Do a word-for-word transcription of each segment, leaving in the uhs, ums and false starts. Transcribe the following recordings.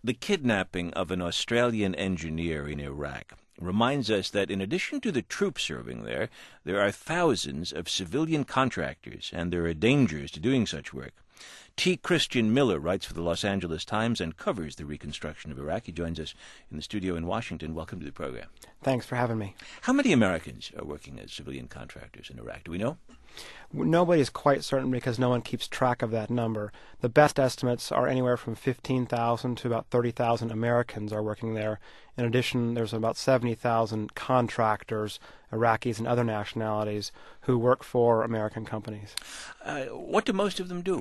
The kidnapping of an Australian engineer in Iraq reminds us that in addition to the troops serving there, there are thousands of civilian contractors, and there are dangers to doing such work. T. Christian Miller writes for the Los Angeles Times and covers the reconstruction of Iraq. He joins us in the studio in Washington. Welcome to the program. Thanks for having me. How many Americans are working as civilian contractors in Iraq? Do we know? Nobody's quite certain because no one keeps track of that number. The best estimates are anywhere from fifteen thousand to about thirty thousand Americans are working there. In addition, there's about seventy thousand contractors, Iraqis and other nationalities, who work for American companies. Uh, what do most of them do?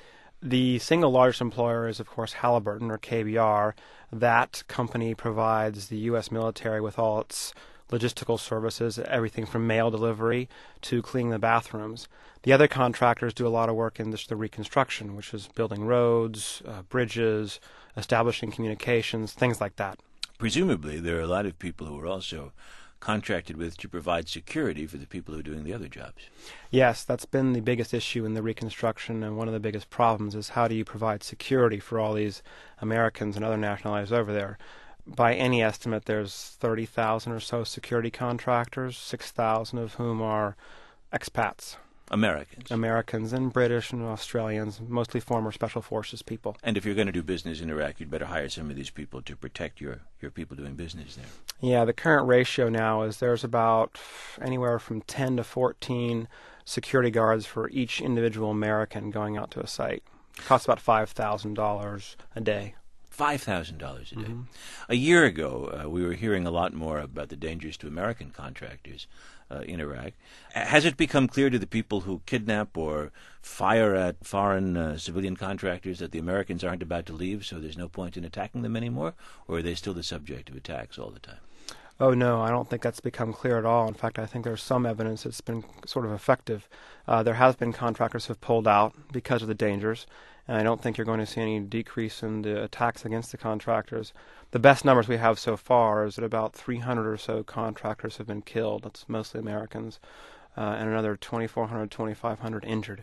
The single largest employer is, of course, Halliburton, or K B R. That company provides the U S military with all its logistical services, everything from mail delivery to cleaning the bathrooms. The other contractors do a lot of work in this, the reconstruction, which is building roads, uh, bridges, establishing communications, things like that. Presumably, there are a lot of people who are also contracted with to provide security for the people who are doing the other jobs. Yes, that's been the biggest issue in the reconstruction, and one of the biggest problems is how do you provide security for all these Americans and other nationalities over there. By any estimate, there's thirty thousand or so security contractors, six thousand of whom are expats. Americans. Americans and British and Australians, mostly former Special Forces people. And if you're going to do business in Iraq, you'd better hire some of these people to protect your, your people doing business there. Yeah, the current ratio now is there's about anywhere from ten to fourteen security guards for each individual American going out to a site. It costs about five thousand dollars a day. five thousand dollars a day. Mm-hmm. A year ago, uh, we were hearing a lot more about the dangers to American contractors uh, in Iraq. Has it become clear to the people who kidnap or fire at foreign uh, civilian contractors that the Americans aren't about to leave, so there's no point in attacking them anymore? Or are they still the subject of attacks all the time? Oh, no, I don't think that's become clear at all. In fact, I think there's some evidence it's been sort of effective. Uh, there has been contractors who have pulled out because of the dangers, and I don't think you're going to see any decrease in the attacks against the contractors. The best numbers we have so far is that about three hundred or so contractors have been killed. That's mostly Americans, uh, and another twenty-four hundred, twenty-five hundred injured.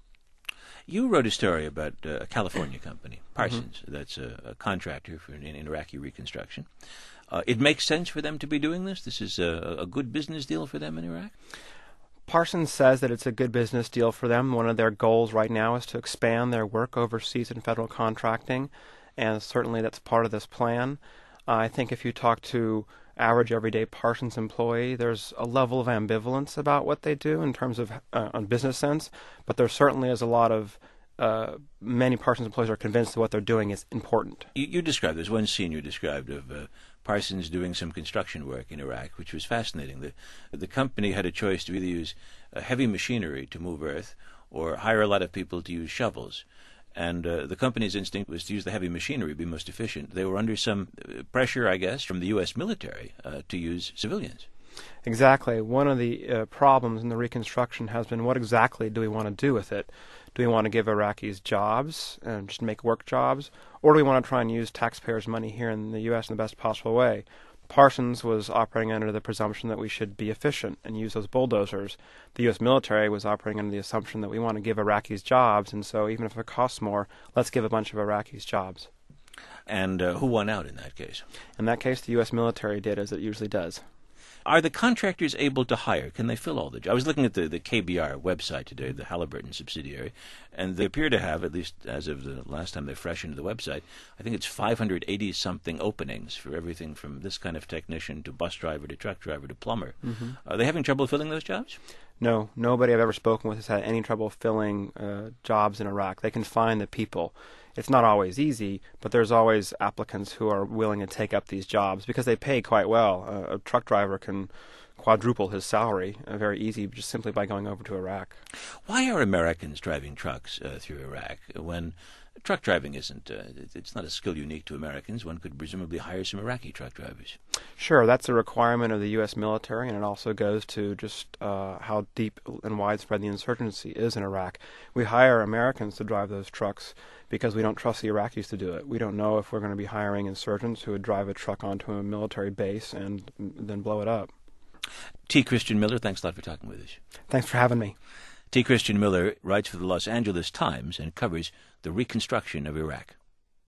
You wrote a story about uh, a California company, Parsons, Mm-hmm. that's a, a contractor for in, in Iraqi reconstruction. Uh, it makes sense for them to be doing this? This is a, a good business deal for them in Iraq? Parsons says that it's a good business deal for them. One of their goals right now is to expand their work overseas in federal contracting, and certainly that's part of this plan. Uh, I think if you talk to average everyday Parsons employee, there's a level of ambivalence about what they do in terms of uh, on business sense, but there certainly is a lot of uh, many Parsons employees are convinced that what they're doing is important. You, you described, there's one scene you described of uh, Parsons doing some construction work in Iraq, which was fascinating. The, the company had a choice to either use uh, heavy machinery to move earth or hire a lot of people to use shovels. And uh, the company's instinct was to use the heavy machinery, be most efficient. They were under some pressure, I guess, from the U S military uh, to use civilians. Exactly. One of the uh, problems in the reconstruction has been what exactly do we want to do with it? Do we want to give Iraqis jobs and just make work jobs? Or do we want to try and use taxpayers' money here in the U S in the best possible way? Parsons was operating under the presumption that we should be efficient and use those bulldozers. The U S military was operating under the assumption that we want to give Iraqis jobs, and so even if it costs more, let's give a bunch of Iraqis jobs. And uh, who won out in that case? In that case, the U S military did, as it usually does. Are the contractors able to hire? Can they fill all the jobs? I was looking at the, the K B R website today, the Halliburton subsidiary, and they appear to have, at least as of the last time they freshened the website, I think it's five hundred eighty-something openings for everything from this kind of technician to bus driver to truck driver to plumber. Mm-hmm. Are they having trouble filling those jobs? No, nobody I've ever spoken with has had any trouble filling uh, jobs in Iraq. They can find the people. It's not always easy, but there's always applicants who are willing to take up these jobs because they pay quite well. Uh, a truck driver can quadruple his salary uh, very easy just simply by going over to Iraq. Why are Americans driving trucks uh, through Iraq when truck driving isn't, uh, it's not a skill unique to Americans? One could presumably hire some Iraqi truck drivers. Sure, that's a requirement of the U S military, and it also goes to just uh, how deep and widespread the insurgency is in Iraq. We hire Americans to drive those trucks because we don't trust the Iraqis to do it. We don't know if we're going to be hiring insurgents who would drive a truck onto a military base and then blow it up. T. Christian Miller, thanks a lot for talking with us. Thanks for having me. T. Christian Miller writes for the Los Angeles Times and covers the reconstruction of Iraq.